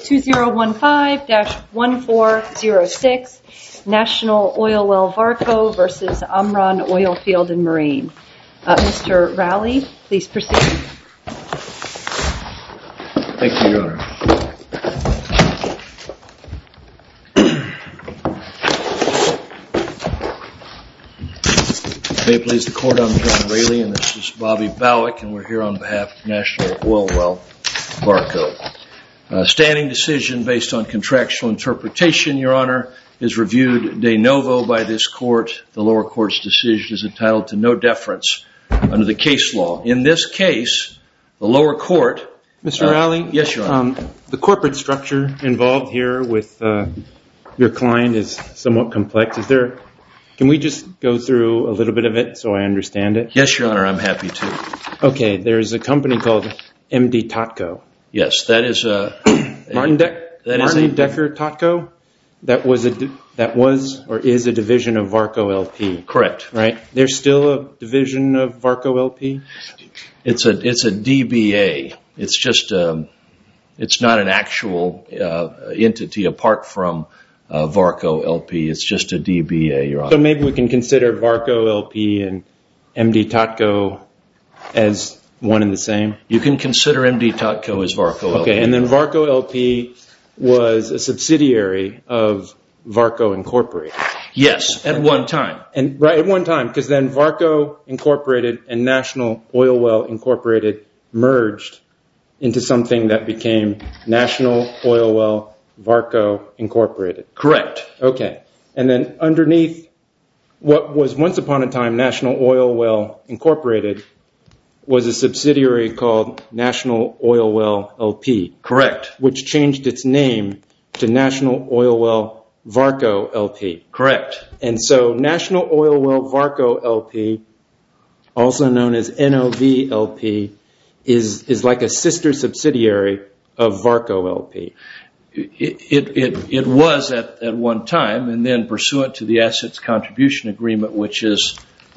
2015-1406 National Oil Well Varco versus Amran Oilfield and Marine. Mr. Rowley, please proceed. Thank you, Your Honor. May it please the Court, I'm John Raley and this is Bobby Bowick and we're here on behalf of National Oil Well Varco. Standing decision based on contractual interpretation, Your Honor, is reviewed de novo by this Court. The lower court's decision is entitled to no deference under the case law. In this case, the lower court... Mr. Rowley? Yes, Your Honor. The corporate structure involved here with your client is somewhat complex. Can we just go through a little bit of it so I understand it? Yes, Your Honor, I'm happy to. Okay, there's a company called MD Totco. Yes, that is Martin Decker Totco? That was or is a division of Varco LP. Correct. Right? There's still a division of Varco LP? It's a DBA. It's just it's not an actual entity apart from Varco LP. It's just a DBA, Your Honor. So maybe we can consider Varco LP and MD Totco as one and the same? You can consider MD Totco as Varco LP. Okay, and then Varco LP was a subsidiary of Varco Incorporated. Yes, at one time. Right, at one time, because then Varco Incorporated and National Oil Well Incorporated merged into something that became National Oil Well Varco Incorporated. Correct. Okay, and then underneath what was once upon a time National Oil Well Incorporated was a subsidiary called National Oil Well LP. Correct. Which changed its name to National Oil Well Varco LP. Correct. And so National Oil Well Varco LP, also known as NOV LP, is like a sister subsidiary of Varco LP. It was at one time, and then pursuant to the Assets Contribution Agreement, which is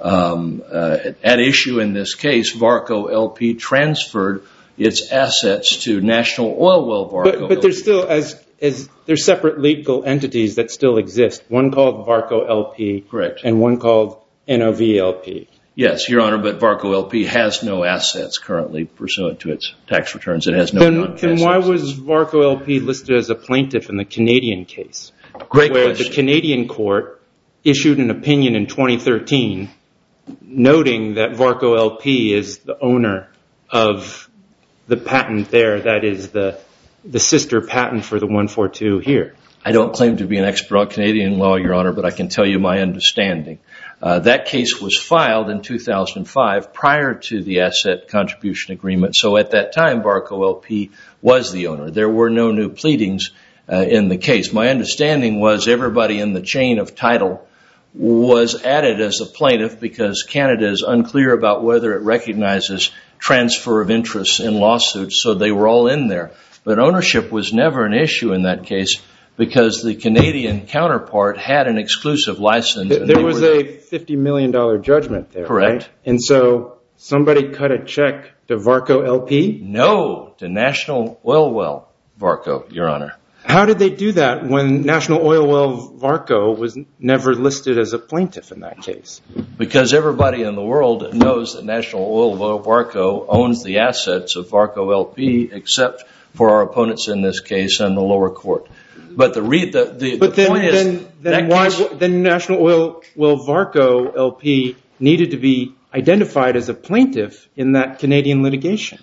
at issue in this case, Varco LP transferred its assets to National Oil Well Varco. But there's still there's separate legal entities that still exist. One called Varco LP, correct, and one called NOV LP. Yes, Your Honor, but Varco LP has no assets currently pursuant to its tax returns. It has no non-assets. Then why was Varco LP listed as a plaintiff in the Canadian case? Great question. Where the Canadian court issued an opinion in 2013 noting that Varco LP is the owner of the patent there, that is the sister patent for the 142 here. I don't claim to be an expert on Canadian law, Your Honor, but I can tell you my understanding. That case was filed in 2005 prior to the Asset Contribution Agreement, so at that time Varco LP was the owner. There were no new pleadings in the case. My understanding was everybody in the chain of title was added as a plaintiff because Canada is unclear about whether it recognizes transfer of interests in lawsuits, so they were all in there. But ownership was never an issue in that case because the Canadian counterpart had an exclusive license. There was a $50 million judgment there, correct. Right? And so somebody cut a check to Varco LP? No, to National Oil Well Varco, Your Honor. How did they do that when National Oil Well Varco was never listed as a plaintiff in that case? Because everybody in the world knows that National Oil Well Varco owns the assets of Varco LP, except for our opponents in this case and the lower court. But the point is... Then National Oil Well Varco LP needed to be identified as a plaintiff in that Canadian litigation.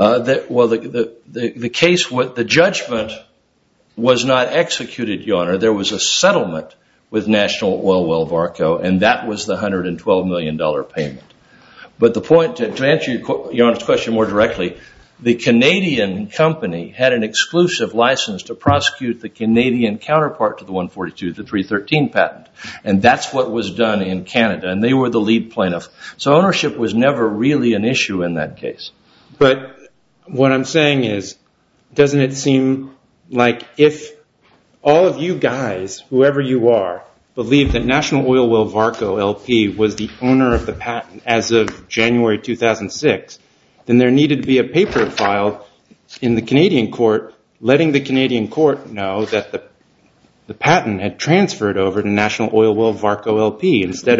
The case, the judgment was not executed, Your Honor. There was a settlement with National Oil Well Varco, and that was the $112 million payment. But the point, to answer Your Honor's question more directly, the Canadian company had an exclusive license to prosecute the Canadian counterpart to the 142, the 313 patent. And that's what was done in Canada, and they were the lead plaintiff. So ownership was never really an issue in that case. But what I'm saying is, doesn't it seem like if all of you guys, whoever you are, believe that National Oil Well Varco LP was the owner of the patent as of January 2006, then there needed to be a paper filed in the Canadian court letting the Canadian court know that the patent had transferred over to National Oil Well Varco LP instead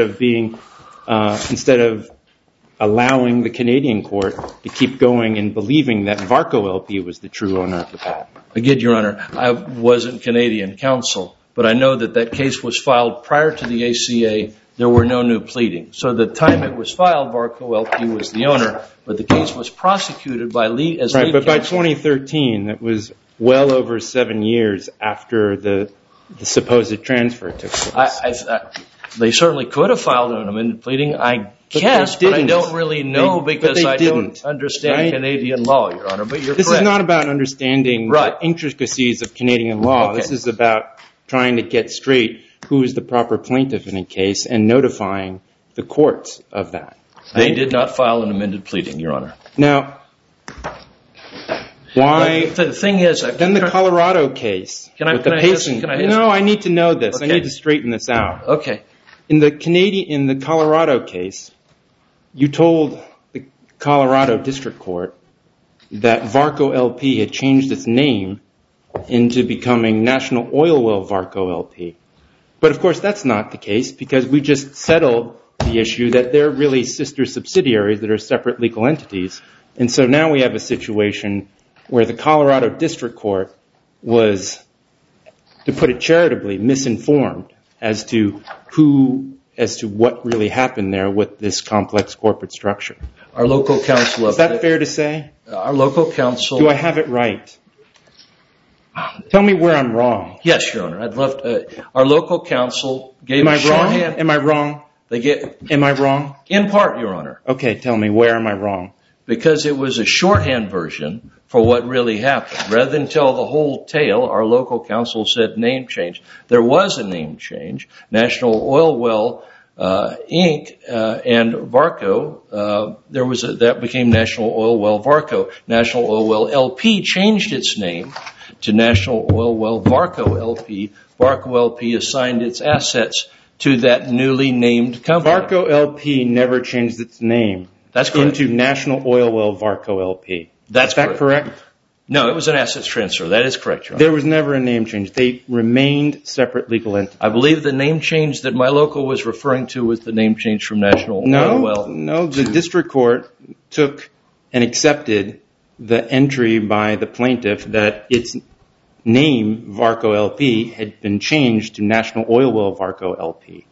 of allowing the Canadian court to keep going and believing that Varco LP was the true owner of the patent. Again, Your Honor, I wasn't Canadian counsel, but I know that case was filed prior to the ACA. There were no new pleadings. So the time it was filed, Varco LP was the owner, but the case was prosecuted by lead counsel. Right, but by 2013, it was well over 7 years after the supposed transfer took place. They certainly could have filed an amended pleading, I guess, but I don't really know because I don't understand Canadian law, Your Honor. But you're correct. This is not about understanding the intricacies of Canadian law. Okay. This is about trying to get straight who is the proper plaintiff in a case and notifying the courts of that. They did not file an amended pleading, Your Honor. Now, why? The thing is, then the Colorado case. No, I need to know this. Okay. I need to straighten this out. Okay. In the Colorado case, you told the Colorado District Court that Varco LP had changed its name into becoming National Oil Well Varco LP. But of course, that's not the case because we just settled the issue that they're really sister subsidiaries that are separate legal entities. And so now we have a situation where the Colorado District Court was, to put it charitably, misinformed as to what really happened there with this complex corporate structure. Our local counsel... Is that fair to say? Our local counsel... Do I have it right? Tell me where I'm wrong. Yes, Your Honor. I'd love to... Our local counsel gave a shorthand... Am I wrong? Am I wrong? In part, Your Honor. Okay, tell me, where am I wrong? Because it was a shorthand version for what really happened. Rather than tell the whole tale, our local counsel said name change. There was a name change. National Oil Well Inc. And Varco, that became National Oil Well Varco. National Oil Well LP changed its name to National Oil Well Varco LP. Varco LP assigned its assets to that newly named company. Varco LP never changed its name. That's correct. Into National Oil Well Varco LP. Is that correct? No, it was an assets transfer. That is correct, Your Honor. There was never a name change. They remained separate legal entities. I believe the name change that my local was referring to was the name change from National Oil Well. No, the district court took and accepted the entry by the plaintiff that its name, Varco LP, had been changed to National Oil Well Varco LP.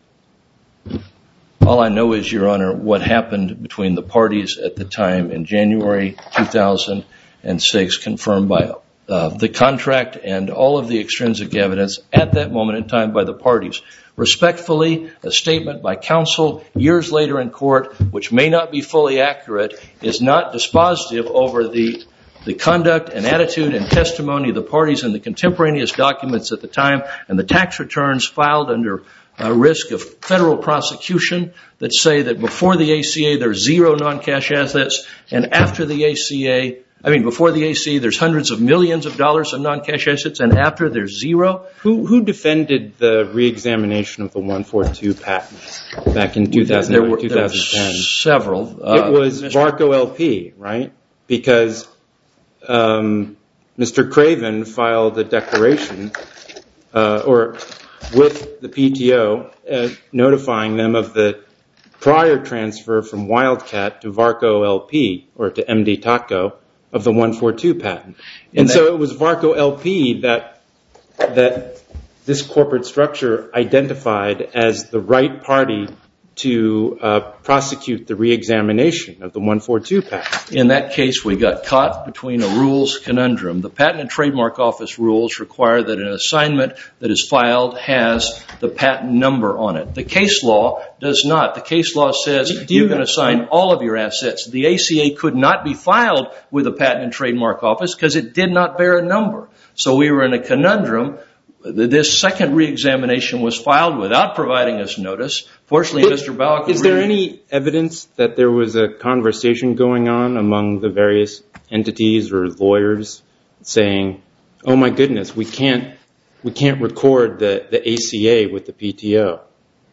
All I know is, Your Honor, what happened between the parties at the time in January 2006, confirmed by the contract and all of the extrinsic evidence at that moment in time by the parties. Respectfully, a statement by counsel years later in court, which may not be fully accurate, is not dispositive over the conduct and attitude and testimony of the parties in the contemporaneous documents at the time and the tax returns filed under risk of federal prosecution that say that before the ACA there's zero non-cash assets and after the ACA, before the ACA there's hundreds of millions of dollars of non-cash assets and after there's zero. Who defended the re-examination of the 142 patent back in 2009 or 2010? There were several. It was Varco LP, right? Because Mr. Craven filed a declaration with the PTO notifying them of the prior transfer from Wildcat to Varco LP or to MD Taco of the 142 patent. And so it was Varco LP that this corporate structure identified as the right party to prosecute the re-examination of the 142 patent. In that case, we got caught between a rules conundrum. The Patent and Trademark Office rules require that an assignment that is filed has the patent number on it. The case law does not. The case law says you can assign all of your assets. The ACA could not be filed with the Patent and Trademark Office because it did not bear a number. So we were in a conundrum. This second re-examination was filed without providing us notice. Fortunately, Mr. Balak... Is there any evidence that there was a conversation going on among the various entities or lawyers saying, oh my goodness, we can't record the ACA with the PTO?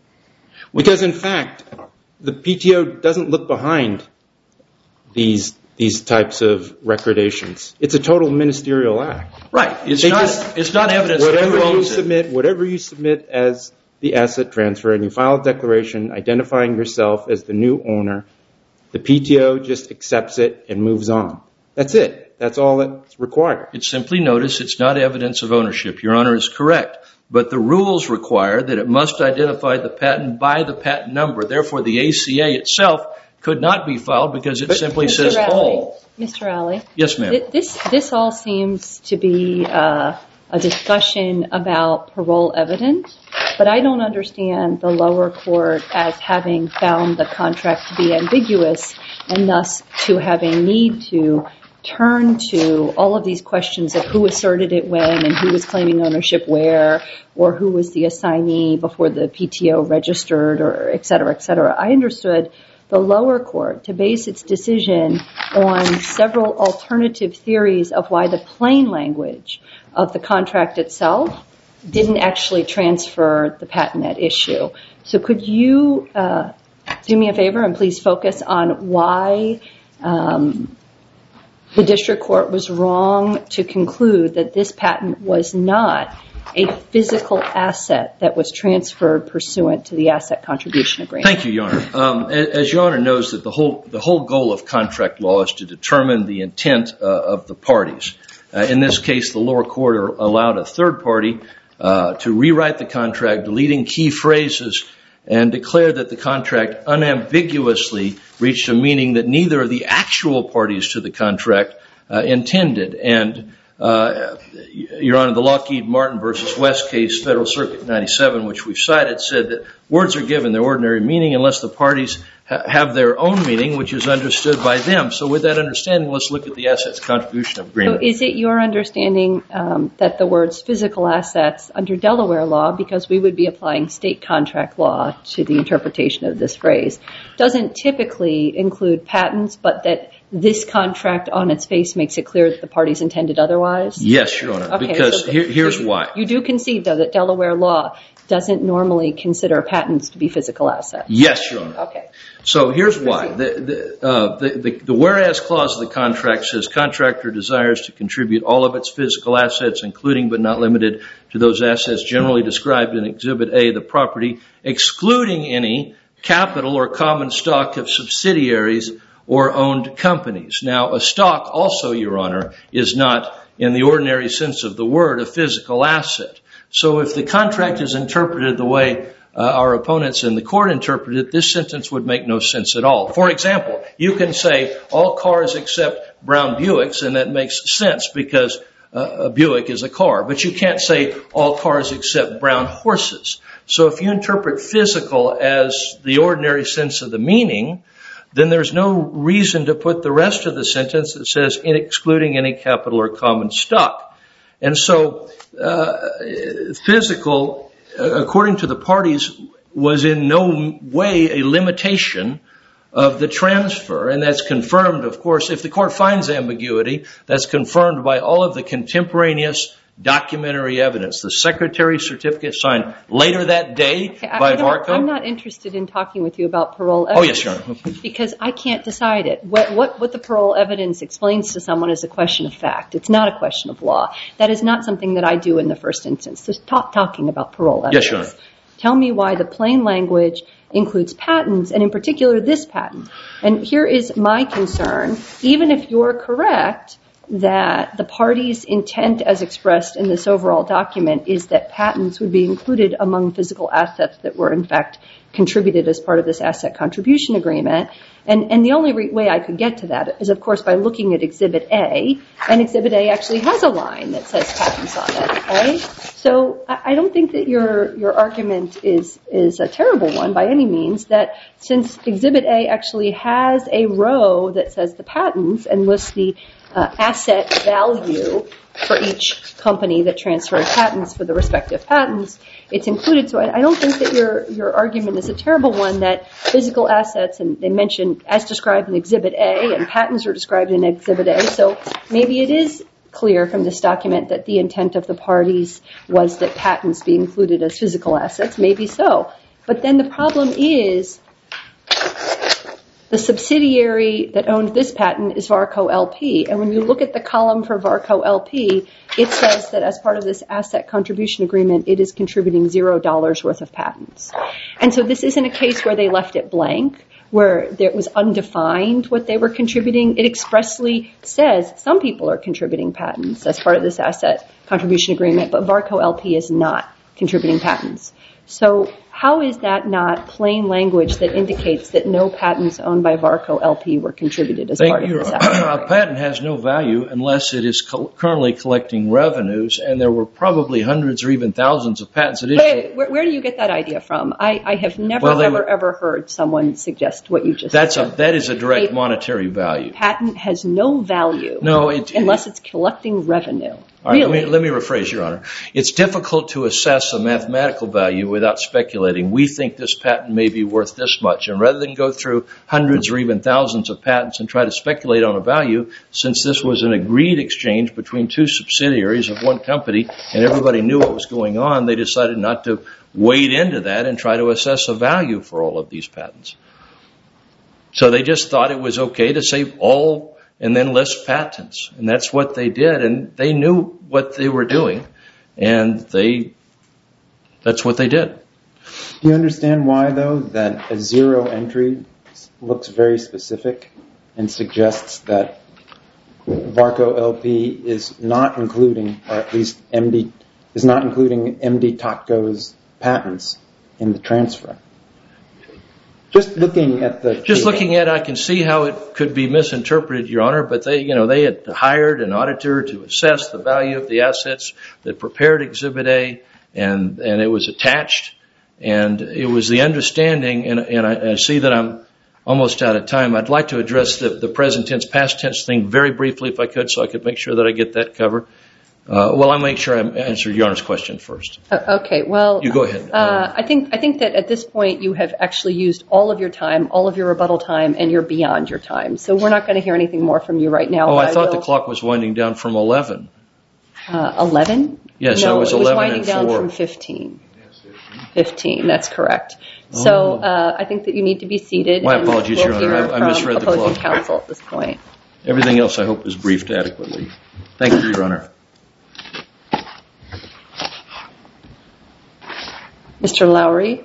Because in fact, the PTO doesn't look behind these these types of recordations. It's a total ministerial act. Right. It's not evidence of who owns it. Whatever you submit as the asset transfer, and you file a declaration identifying yourself as the new owner, the PTO just accepts it and moves on. That's it. That's all that's required. It's simply notice. It's not evidence of ownership. Your Honor is correct. But the rules require that it must identify the patent by the patent number. Therefore, the ACA itself could not be filed because it simply says all. Mr. Alley. Yes, ma'am. This all seems to be a discussion about parole evidence, but I don't understand the lower court as having found the contract to be ambiguous and thus to have a need to turn to all of these questions of who asserted it when and who was claiming ownership where, or who was the assignee before the PTO registered, or et cetera, et cetera. I understood the lower court to base its decision on several alternative theories of why the plain language of the contract itself didn't actually transfer the patent at issue. So could you do me a favor and please focus on why the district court was wrong to conclude that this patent was not a physical asset that was transferred pursuant to the asset contribution agreement. Thank you, Your Honor. As Your Honor knows, that the whole goal of contract law is to determine the intent of the parties. In this case, the lower court allowed a third party to rewrite the contract, deleting key phrases, and declare that the contract unambiguously reached a meaning that neither of the actual parties to the contract intended. And Your Honor, the Lockheed Martin versus West case, Federal Circuit 97, which we've cited, said that words are given their ordinary meaning unless the parties have their own meaning, which is understood by them. So with that understanding, let's look at the assets contribution agreement. So is it your understanding that the words physical assets under Delaware law, because we would be applying state contract law to the interpretation of this phrase, doesn't typically include patents, but that this contract on its face makes it clear that the parties intended otherwise? Yes, Your Honor, because here's why. You do concede, though, that Delaware law doesn't normally consider patents to be physical assets? Yes, Your Honor. Okay. So here's why. The whereas clause of the contract says contractor desires to contribute all of its physical assets, including but not limited to those assets generally described in Exhibit A, the property, excluding any capital or common stock of subsidiaries or owned companies. Now, a stock also, Your Honor, is not, in the ordinary sense of the word, a physical asset. So if the contract is interpreted the way our opponents in the court interpreted it, this sentence would make no sense at all. For example, you can say all cars except Brown Buicks, and that makes sense because a Buick is a car. But you can't say all cars except brown horses. So if you interpret physical as the ordinary sense of the meaning, then there's no reason to put the rest of the sentence that says excluding any capital or common stock. And so physical, according to the parties, was in no way a limitation of the transfer. And that's confirmed, of course, if the court finds ambiguity, that's confirmed by all of the contemporaneous documentary evidence. The secretary's certificate signed later that day by Varco. I'm not interested in talking with you about parole evidence. Oh, yes, Your Honor. Because I can't decide it. What the parole evidence explains to someone is a question of fact. It's not a question of law. That is not something that I do in the first instance. So stop talking about parole evidence. Yes, Your Honor. Tell me why the plain language includes patents, and in particular this patent. And here is my concern. Even if you're correct that the party's intent as expressed in this overall document is that patents would be included among physical assets that were in fact contributed as part of this asset contribution agreement. And the only way I could get to that is, of course, by looking at Exhibit A. And Exhibit A actually has a line that says patents on it, right? So I don't think that your argument is a terrible one by any means, that since Exhibit A actually has a row that says the patents and lists the asset value for each company that transferred patents for the respective patents, it's included. So I don't think that your argument is a terrible one, that physical assets, and they mentioned as described in Exhibit A, and patents are described in Exhibit A. So maybe it is clear from this document that the intent of the parties was that patents be included as physical assets. Maybe so. But then the problem is The subsidiary that owned this patent is Varco LP. And when you look at the column for Varco LP, it says that as part of this asset contribution agreement, it is contributing $0 worth of patents. And so this isn't a case where they left it blank, where it was undefined what they were contributing. It expressly says some people are contributing patents as part of this asset contribution agreement, but Varco LP is not contributing patents. So how is that not plain language that indicates that no patents owned by Varco LP were contributed as part of this asset agreement? A patent has no value unless it is currently collecting revenues, and there were probably hundreds or even thousands of patents at issue. Where do you get that idea from? I have never, ever heard someone suggest what you just said. That is a direct monetary value. Patent has no value unless it's collecting revenue. All right, really? Let me rephrase, Your Honor. It's difficult to assess a mathematical value without speculating. We think this patent may be worth this much. And rather than go through hundreds or even thousands of patents and try to speculate on a value, since this was an agreed exchange between two subsidiaries of one company and everybody knew what was going on, they decided not to wade into that and try to assess a value for all of these patents. So they just thought it was okay to say all and then list patents. And that's what they did. And they knew what they were doing. And that's what they did. Do you understand why, though, that a zero entry looks very specific and suggests that Varco LP is not including, or at least is not including MD Totco's patents in the transfer? Just looking at I can see how it could be misinterpreted, Your Honor, but they had hired an auditor to assess the value of the assets that prepared Exhibit A, and it was attached, and it was the understanding, and I see that I'm almost out of time. I'd like to address the present tense, past tense thing very briefly if I could, so I could make sure that I get that covered. I'll make sure I answer Your Honor's question first. Okay, well, you go ahead. I think that at this point you have actually used all of your time, all of your rebuttal time, and you're beyond your time. So we're not going to hear anything more from you right now. Oh, I thought the clock was winding down from 11. 11? Yes, no, it was 11 and 4. It was winding down from 15. 15, that's correct. So I think that you need to be seated. My apologies, Your Honor. I misread the clock. Opposing counsel at this point. Everything else I hope is briefed adequately. Thank you, Your Honor. Mr. Lowry.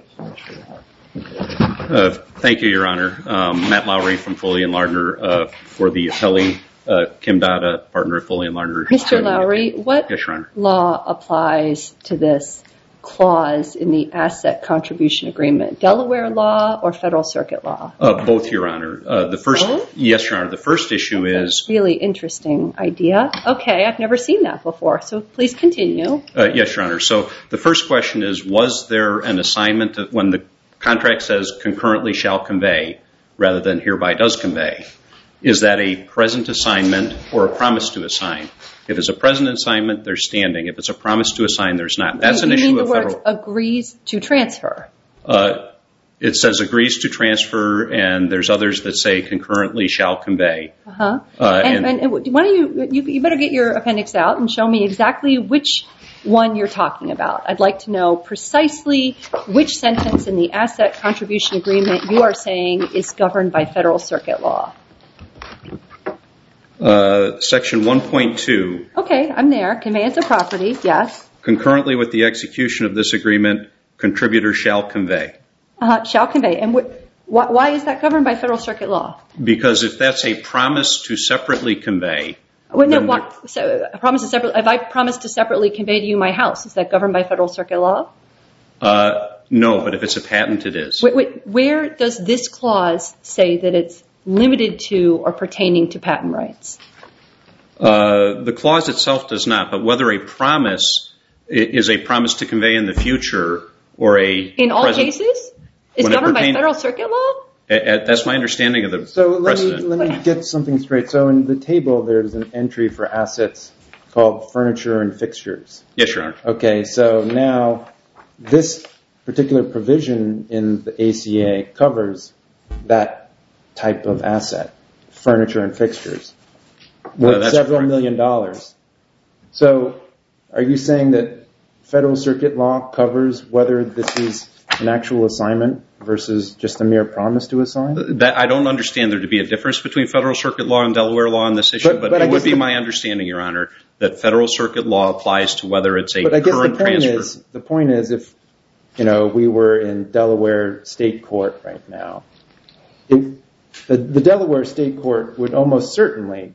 Thank you, Your Honor. Matt Lowry from Foley & Lardner for the appellee. Kim Dada, partner at Foley & Lardner. Mr. Lowry, what law applies to this clause in the asset contribution agreement? Delaware law or Federal Circuit law? Both, Your Honor. Both? Yes, Your Honor. The first issue is... Really interesting idea. Okay, I've never seen that before, so please continue. Yes, Your Honor. So the first question is, was there an assignment that when the contract says concurrently shall convey rather than hereby does convey, is that a present assignment or a promise to assign? If it's a present assignment, there's standing. If it's a promise to assign, there's not. That's an issue of federal... You mean the words agrees to transfer? It says agrees to transfer, and there's others that say concurrently shall convey. And why don't you better get your appendix out and show me exactly which one you're talking about. I'd like to know precisely which sentence in the asset contribution agreement you are saying is governed by Federal Circuit law. Section 1.2. Okay, I'm there. Conveyance of property, yes. Concurrently with the execution of this agreement, contributor shall convey. Shall convey. And why is that governed by Federal Circuit law? Because if that's a promise to separately convey... If I promise to separately convey to you my house, is that governed by Federal Circuit law? No, but if it's a patent, it is. Where does this clause say that it's limited to or pertaining to patent rights? The clause itself does not, but whether a promise is a promise to convey in the future or a... In all cases? Is governed by Federal Circuit law? That's my understanding of the precedent. So let me get something straight. So in the table, there's an entry for assets called furniture and fixtures. Yes, Your Honor. Okay, so now this particular provision in the ACA covers that type of asset, furniture and fixtures, worth several $million. So are you saying that Federal Circuit law covers whether this is an actual assignment versus just a mere promise to assign? I don't understand there to be a difference between Federal Circuit law and Delaware law on this issue, but it would be my understanding, Your Honor, that Federal Circuit law applies to whether it's a current transfer. The point is, if we were in Delaware State Court right now, the Delaware State Court would almost certainly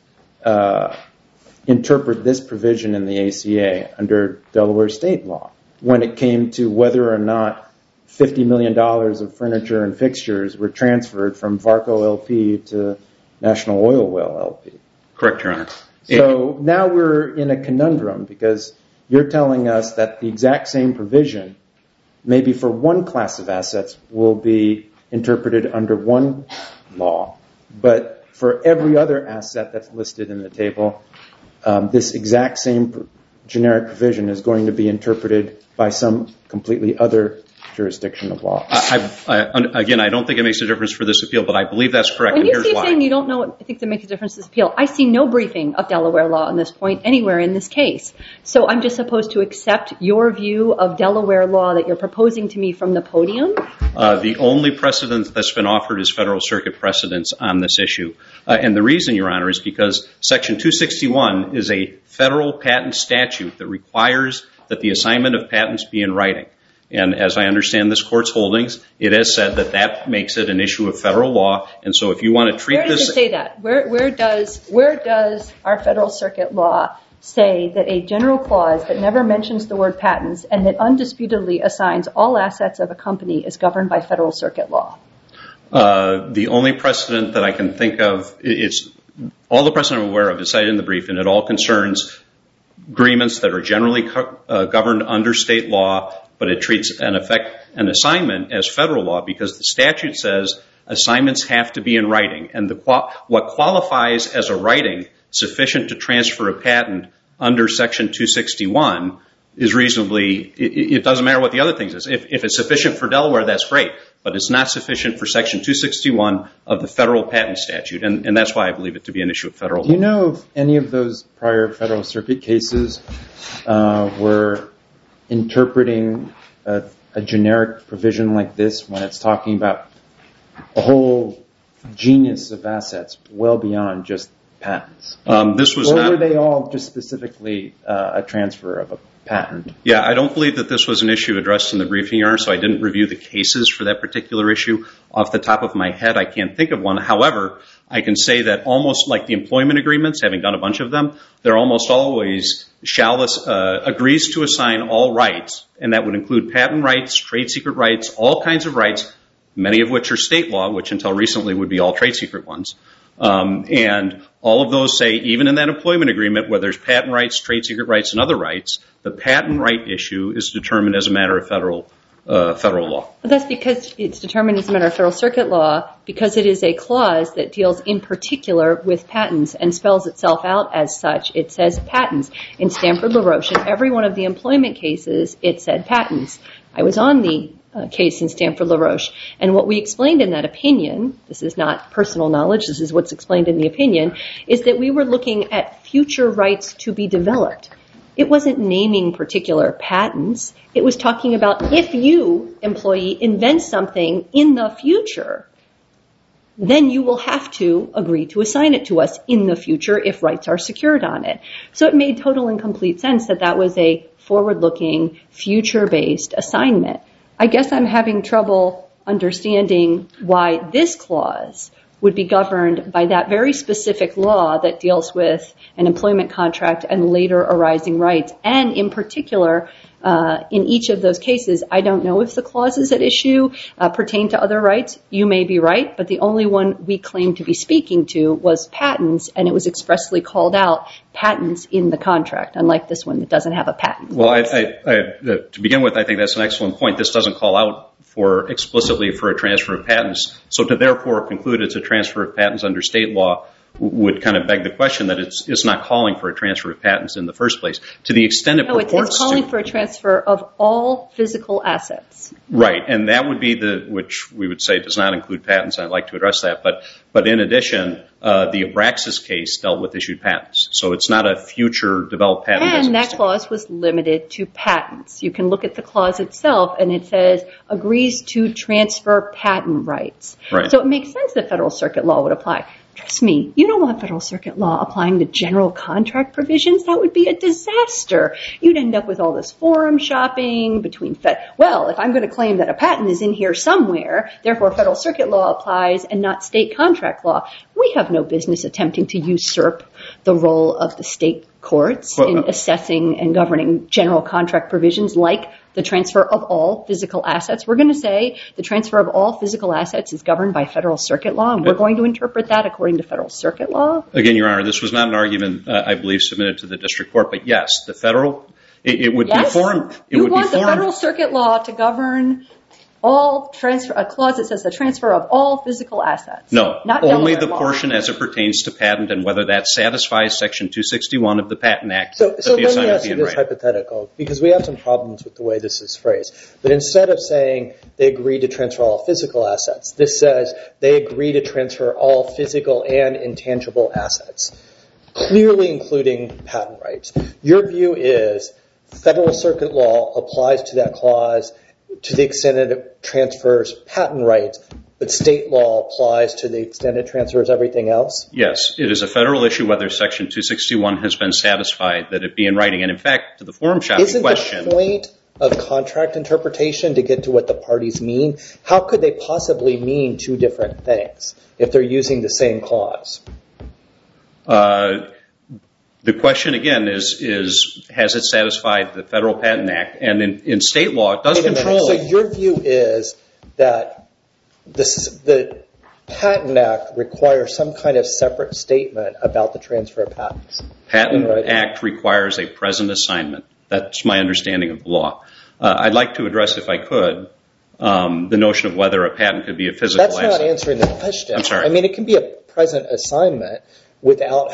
interpret this provision in the ACA under Delaware state law when it came to whether or not $50 million of furniture and fixtures were transferred from Varco LP to National Oil Well LP. Correct, Your Honor. So now we're in a conundrum because you're telling us that the exact same provision, maybe for one class of assets, will be interpreted under one law, but for every other asset that's listed in the table, this exact same generic provision is going to be interpreted by some completely other jurisdiction of law. Again, I don't think it makes a difference for this appeal, but I believe that's correct, and here's why. You're saying you don't know what I think that makes a difference in this appeal. I see no briefing of Delaware law on this point anywhere in this case. So I'm just supposed to accept your view of Delaware law that you're proposing to me from the podium? The only precedent that's been offered is Federal Circuit precedents on this issue. And the reason, Your Honor, is because Section 261 is a federal patent statute that requires that the assignment of patents be in writing. And as I understand this Court's holdings, it has said that that makes it an issue of federal law. And so if you want to treat this... Where does it say that? Where does our Federal Circuit law say that a general clause that never mentions the word patents and that undisputedly assigns all assets of a company is governed by Federal Circuit law? The only precedent that I can think of, it's all the precedent I'm aware of is cited in the brief, and it all concerns agreements that are generally governed under state law, but it treats an assignment as federal law because the statute says assignments have to be in writing. And what qualifies as a writing sufficient to transfer a patent under Section 261 is reasonably, it doesn't matter what the other things is. If it's sufficient for Delaware, that's great, but it's not sufficient for Section 261 of the federal patent statute, and that's why I believe it to be an issue of federal law. Do you know if any of those prior Federal Circuit cases were interpreting a generic provision like this when it's talking about a whole genus of assets well beyond just patents? Were they all just specifically a transfer of a patent? Yeah, I don't believe that this was an issue addressed in the briefing, Your Honor, so I didn't review the cases for that particular issue. Off the top of my head, I can't think of one. However, I can say that almost like the employment agreements, having done a bunch of them, they're almost always agrees to assign all rights, and that would include patent rights, trade secret rights, all kinds of rights, many of which are state law, which until recently would be all trade secret ones. And all of those say, even in that employment agreement where there's patent rights, trade secret rights, and other rights, the patent right issue is determined as a matter of federal law. But that's because it's determined as a matter of Federal Circuit law because it is a clause that deals in particular with patents and spells itself out as such. It says patents. In Stanford LaRoche, in every one of the employment cases, it said patents. I was on the case in Stanford LaRoche, and what we explained in that opinion, this is not personal knowledge, this is what's explained in the opinion, is that we were looking at future rights to be developed. It wasn't naming particular patents. It was talking about if you, employee, invent something in the future, then you will have to agree to assign it to us in the future if rights are secured on it. So it made total and complete sense that that was a forward-looking, future-based assignment. I guess I'm having trouble understanding why this clause would be governed by that very specific law that deals with an employment contract and later arising rights. And in particular, in each of those cases, I don't know if the clauses at issue pertain to other rights. You may be right, but the only one we claim to be speaking to was patents, and it was expressly called out patents in the contract, unlike this one that doesn't have a patent. Well, to begin with, I think that's an excellent point. This doesn't call out explicitly for a transfer of patents. So to therefore conclude it's a transfer of patents under state law would kind of beg the question that it's not calling for a transfer of patents in the first place. To the extent it purports to... it's calling for a transfer of all physical assets. Right, and that would be which we would say does not include patents. I'd like to address that. But in addition, the Abraxas case dealt with issued patents. So it's not a future developed patent. And that clause was limited to patents. You can look at the clause itself, and it says, agrees to transfer patent rights. Right. So it makes sense that Federal Circuit law would apply. Trust me, you don't want Federal Circuit law applying to general contract provisions. That would be a disaster. You'd end up with all this forum shopping between well, if I'm going to claim that a patent is in here somewhere, therefore Federal Circuit law applies and not state contract law. We have no business attempting to usurp the role of the state courts in assessing and governing general contract provisions like the transfer of all physical assets. We're going to say the transfer of all physical assets is governed by Federal Circuit law, and we're going to interpret that according to Federal Circuit law. Again, Your Honor, this was not an argument, I believe, submitted to the district court, but yes, the federal, it would be forum. You want the Federal Circuit law to govern all transfer, a clause that says the transfer of all physical assets. No, not only the law. portion as it pertains to patent and whether that satisfies Section 261 of the Patent Act. So let me ask you this hypothetical, because we have some problems with the way this is phrased. But instead of saying they agree to transfer all physical assets, this says they agree to transfer all physical and intangible assets, clearly including patent rights. Your view is Federal Circuit law applies to that clause to the extent it transfers patent rights, but state law applies to the extent it transfers everything else? Yes, it is a federal issue whether Section 261 has been satisfied that it be in writing. And in fact, to the forum shopping question... Isn't the point of contract interpretation to get to what the parties mean? How could they possibly mean two different things if they're using the same clause? The question, again, is has it satisfied the Federal Patent Act? And in state law, it does control... So your view is that the Patent Act requires some kind of separate statement about the transfer of patents? Patent Act requires a present assignment. That's my understanding of the law. I'd like to address, if I could, the notion of whether a patent could be a physical asset. That's not answering the question. I'm sorry. I mean, it can be a present assignment without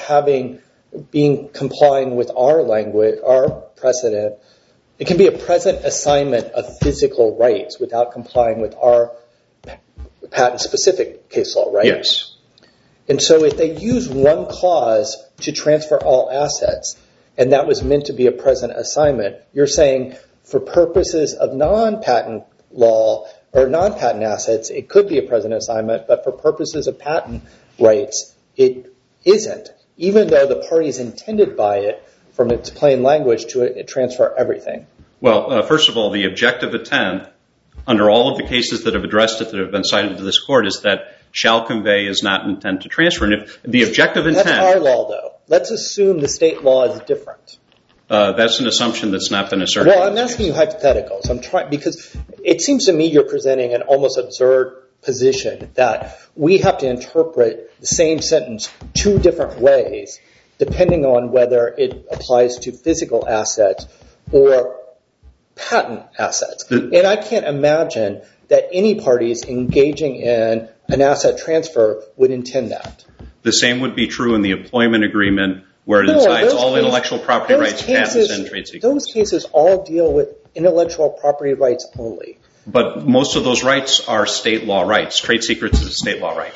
complying with our language, our precedent. It can be a present assignment of physical rights without complying with our patent-specific case law, right? Yes. And so if they use one clause to transfer all assets, and that was meant to be a present assignment, you're saying for purposes of non-patent law or non-patent assets, it could be a present assignment, but for purposes of patent rights, it isn't, even though the parties intended by it from its plain language to transfer everything. Well, first of all, the objective intent, under all of the cases that have addressed it that have been cited to this court, is that shall convey is not intent to transfer. And if the objective intent... That's our law, though. Let's assume the state law is different. That's an assumption that's not been asserted. Well, I'm asking you hypotheticals. I'm trying, because it seems to me you're presenting an almost absurd position that we have to interpret the same sentence two different ways depending on whether it applies to physical assets or patent assets. And I can't imagine that any parties engaging in an asset transfer would intend that. The same would be true in the employment agreement where it decides all intellectual property rights, patents, and trade secrets. Those cases all deal with intellectual property rights only. But most of those rights are state law rights. Trade secrets is a state law right.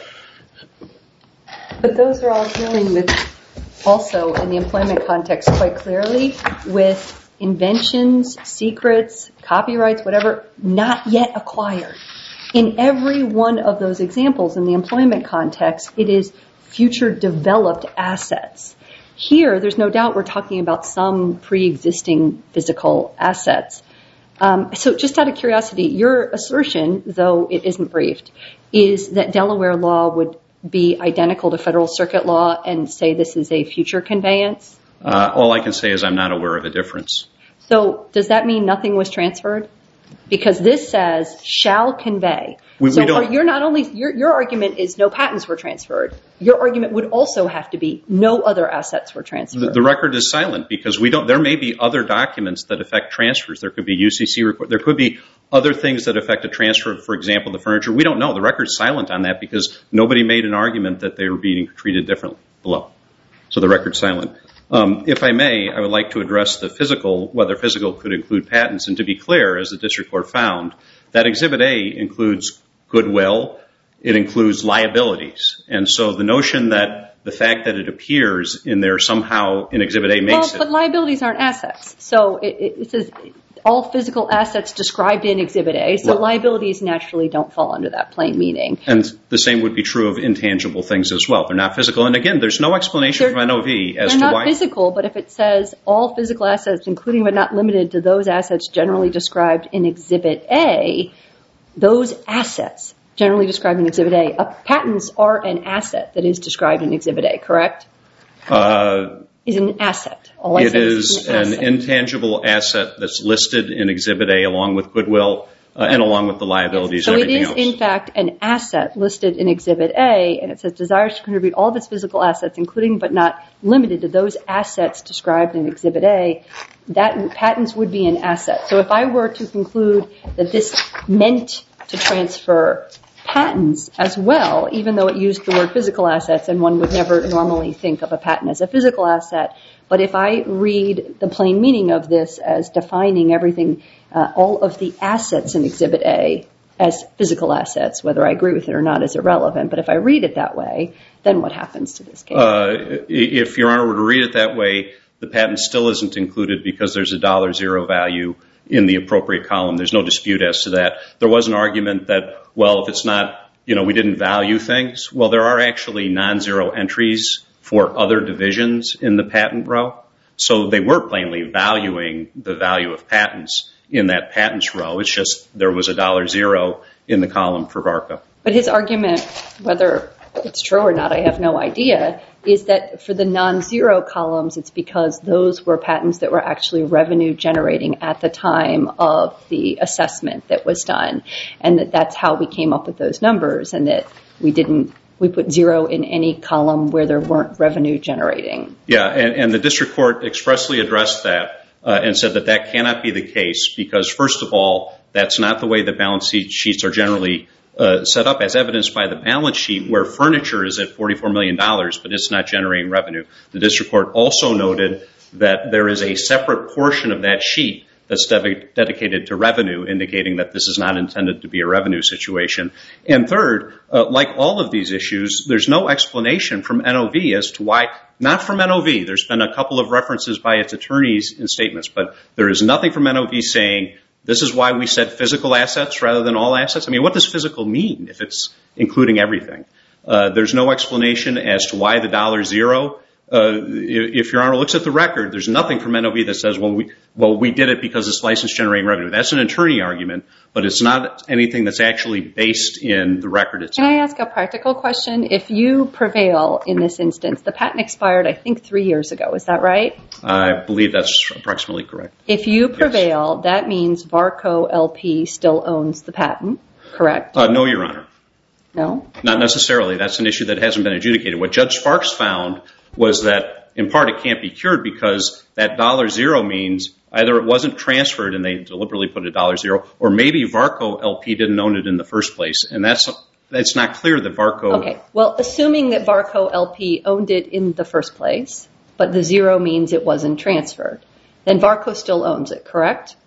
But those are all dealing with, also in the employment context quite clearly, with inventions, secrets, copyrights, whatever, not yet acquired. In every one of those examples in the employment context, it is future developed assets. Here, there's no doubt we're talking about some pre-existing physical assets. So just out of curiosity, your assertion, though it isn't briefed, is that Delaware law would be identical to Federal Circuit law and say this is a future conveyance? All I can say is I'm not aware of a difference. So does that mean nothing was transferred? Because this says shall convey. Your argument is no patents were transferred. Your argument would also have to be no other assets were transferred. The record is silent because there may be other documents that affect transfers. There could be UCC, there could be other things that affect a transfer, for example, the furniture. We don't know. The record is silent on that because nobody made an argument that they were being treated differently below. So the record's silent. If I may, I would like to address the physical, whether physical could include patents. And to be clear, as the district court found, that Exhibit A includes goodwill. It includes liabilities. And so the notion that the fact that it appears in there somehow in Exhibit A makes it. But liabilities aren't assets. So it says all physical assets described in Exhibit A. So liabilities naturally don't fall under that plain meaning. And the same would be true of intangible things as well. They're not physical. And again, there's no explanation from NOV as to why. They're not physical, but if it says all physical assets, including but not limited to those assets generally described in Exhibit A, those assets generally described in Exhibit A, patents are an asset that is described in Exhibit A, correct? Is an asset. It is an intangible asset that's listed in Exhibit A along with goodwill and along with the liabilities and everything else. So it is, in fact, an asset listed in Exhibit A, and it says desires to contribute all of its physical assets, including but not limited to those assets described in Exhibit A. That patents would be an asset. So if I were to conclude that this meant to transfer patents as well, even though it used the word physical assets, and one would never normally think of a patent as a physical asset, but if I read the plain meaning of this as defining everything, all of the assets in Exhibit A as physical assets, whether I agree with it or not is irrelevant, but if I read it that way, then what happens to this case? If Your Honor were to read it that way, the patent still isn't included because there's a $0 value in the appropriate column. There's no dispute as to that. There was an argument that, well, if it's not, we didn't value things. Well, there are actually non-zero entries for other divisions in the patent row. So they were plainly valuing the value of patents in that patents row. It's just there was a $0 in the column for VARCO. But his argument, whether it's true or not, I have no idea, is that for the non-zero columns, it's because those were patents that were actually revenue generating at the time of the assessment that was done, and that's how we came up with those numbers, and that we put 0 in any column where there weren't revenue generating. Yeah, and the district court expressly addressed that and said that that cannot be the case because, first of all, that's not the way the balance sheets are generally set up, as evidenced by the balance sheet where furniture is at $44 million, but it's not generating revenue. The district court also noted that there is a separate portion of that sheet that's dedicated to revenue, indicating that this is not intended to be a revenue situation. And third, like all of these issues, there's no explanation from NOV as to why, not from NOV, there's been a couple of references by its attorneys in statements, but there is nothing from NOV saying, this is why we said physical assets rather than all assets. I mean, what does physical mean if it's including everything? There's no explanation as to why the $0. If Your Honor looks at the record, there's nothing from NOV that says, well, we did it because it's license generating revenue. That's an attorney argument, but it's not anything that's actually based in the record itself. Can I ask a practical question? If you prevail in this instance, the patent expired, I think, 3 years ago. Is that right? I believe that's approximately correct. If you prevail, that means VARCO LP still owns the patent, correct? No, Your Honor. No? Not necessarily. That's an issue that hasn't been adjudicated. What Judge Sparks found was that, in part, it can't be cured because that $0 means either it wasn't transferred and they deliberately put a $0, or maybe VARCO LP didn't own it in the first place. And that's not clear that VARCO... Okay. Well, assuming that VARCO LP owned it in the first place, but the 0 means it wasn't transferred, then VARCO still owns it, correct?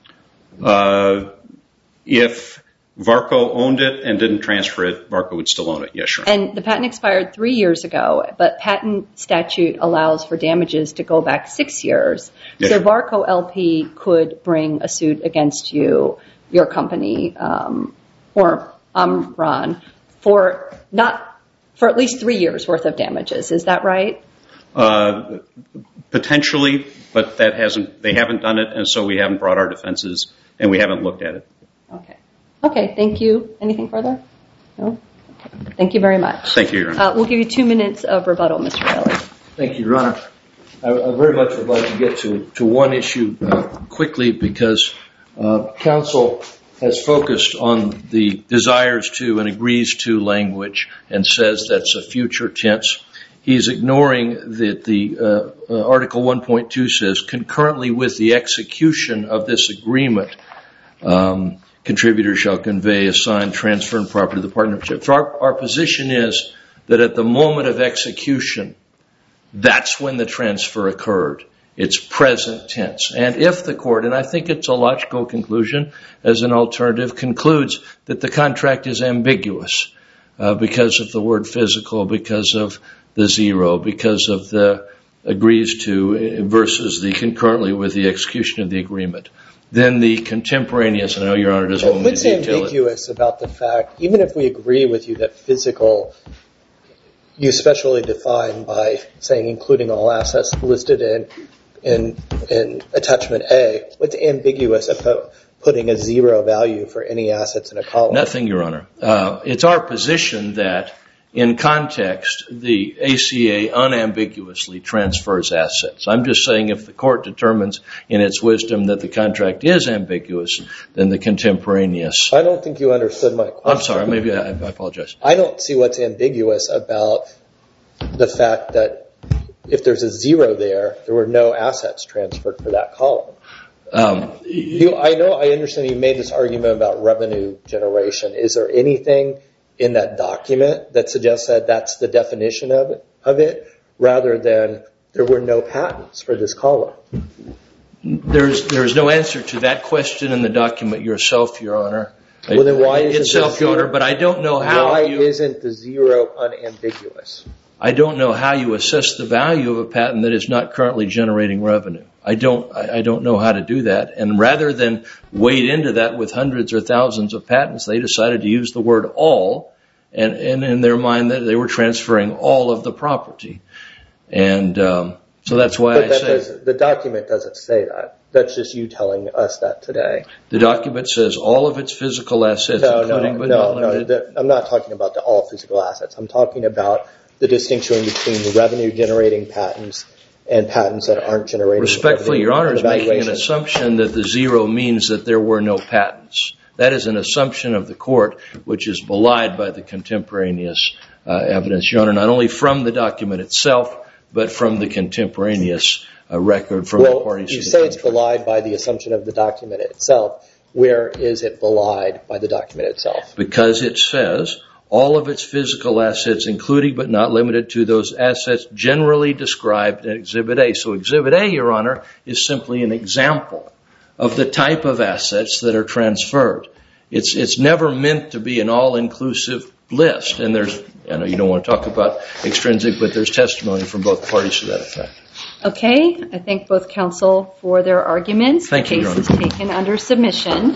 If VARCO owned it and didn't transfer it, VARCO would still own it. Yes, sure. And the patent expired 3 years ago, but patent statute allows for damages to go back 6 years. Yes. So VARCO LP could bring a suit against you, your company, or Omron for at least 3 years worth of damages. Is that right? Potentially, but they haven't done it, and so we haven't brought our defenses, and we haven't looked at it. Okay, thank you. Anything further? No? Okay. Thank you very much. Thank you, Your Honor. We'll give you 2 minutes of rebuttal, Mr. Bailey. Thank you, Your Honor. I very much would like to get to one issue quickly because counsel has focused on the desires to and agrees to language and says that's a future tense. He's ignoring that the Article 1.2 says, concurrently with the execution of this agreement, contributors shall convey, assign, transfer, and property to the partnership. So our position is that at the moment of execution, that's when the transfer occurred. It's present tense. And if the court, and I think it's a logical conclusion as an alternative, concludes that the contract is ambiguous because of the word physical, because of the zero, because of the agrees to versus the concurrently with the execution of the agreement, then the contemporaneous, I know Your Honor doesn't want me to detail it. What's ambiguous about the fact, even if we agree with you that physical, you specially define by saying including all assets listed in attachment A, what's ambiguous about putting a zero value for any assets in a column? Nothing, Your Honor. It's our position that in context, the ACA unambiguously transfers assets. I'm just saying if the court determines in its wisdom that the contract is ambiguous, then the contemporaneous... I don't think you understood my question. I'm sorry, maybe I apologize. I don't see what's ambiguous about the fact that if there's a zero there were no assets transferred for that column. I understand you made this argument about revenue generation. Is there anything in that document that suggests that that's the definition of it, rather than there were no patents for this column? There's no answer to that question in the document yourself, Your Honor. Well, then why isn't itself, Your Honor, but I don't know how. Why isn't the zero unambiguous? I don't know how you assess the value of a patent that is not currently generating revenue. I don't know how to do that. And rather than wade into that with hundreds or thousands of patents, they decided to use the word all, and in their mind that they were transferring all of the property. And so that's why I say... The document doesn't say that. That's just you telling us that today. The document says all of its physical assets, including but not limited... No, I'm not talking about the all physical assets. I'm talking about the distinction between revenue-generating patents and patents that aren't generating revenue. Respectfully, Your Honor is making an assumption that the zero means that there were no patents. That is an assumption of the court, which is belied by the contemporaneous evidence, Your Honor, not only from the document itself, but from the contemporaneous record from the parties. Well, you say it's belied by the assumption of the document itself. Where is it belied by the document itself? Because it says all of its physical assets, including but not limited to those assets generally described in Exhibit A. So Exhibit A, Your Honor, is simply an example of the type of assets that are transferred. It's never meant to be an all-inclusive list. And there's, I know you don't want to talk about extrinsic, but there's testimony from both parties to that effect. Okay. I thank both counsel for their arguments. Thank you, Your Honor. The case is taken under submission.